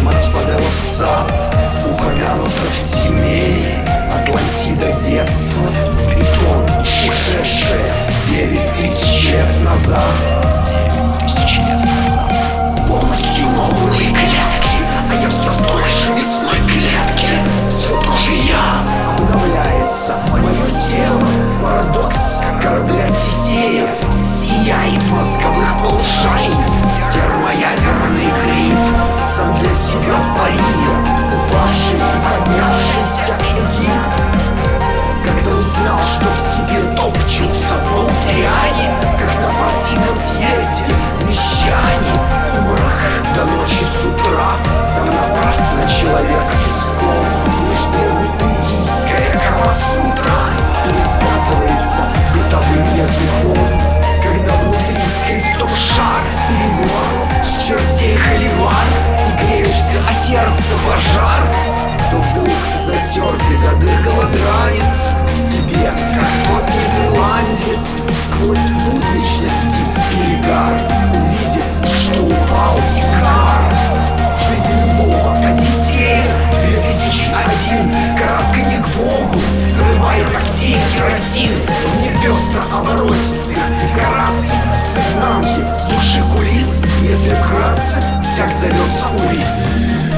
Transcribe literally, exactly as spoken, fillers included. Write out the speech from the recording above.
Господа сад, упомянуто в Тимее. Атлантида детства, бетон, ушедшее девять тысяч лет назад. Девять тысяч лет назад. Полностью новые клетки, а я все в той же весной клетке. Все тоже я. Обновляется мое тело. Парадокс корабля Тесея сияет в мозговых полушариях. Термоядерный гриб сам для себя парил, упавший и поднявшийся один. Когда узнал, что в тебе топчутся полтриане, как на партийном съезде мещане. И мрак до ночи с утра, там напрасно человек искал. Лишь делает индийская камасутра пересказывается бытовым языком. Когда внутри скрестов шар или вор, чертей холивар, и греешься о сердце пожар, то вдруг затертый до дыр голодранец тебе, как тот нидерландец, сквозь будничности перегар увидит, что упал Икар. Жизнь любого Одиссея две тысячи один, карабканье к Богу, срывая когтей кератин. Мне пестро оборотистых декораций с изнанки, с души кулис, если вкратце, всяк зовется Улисс.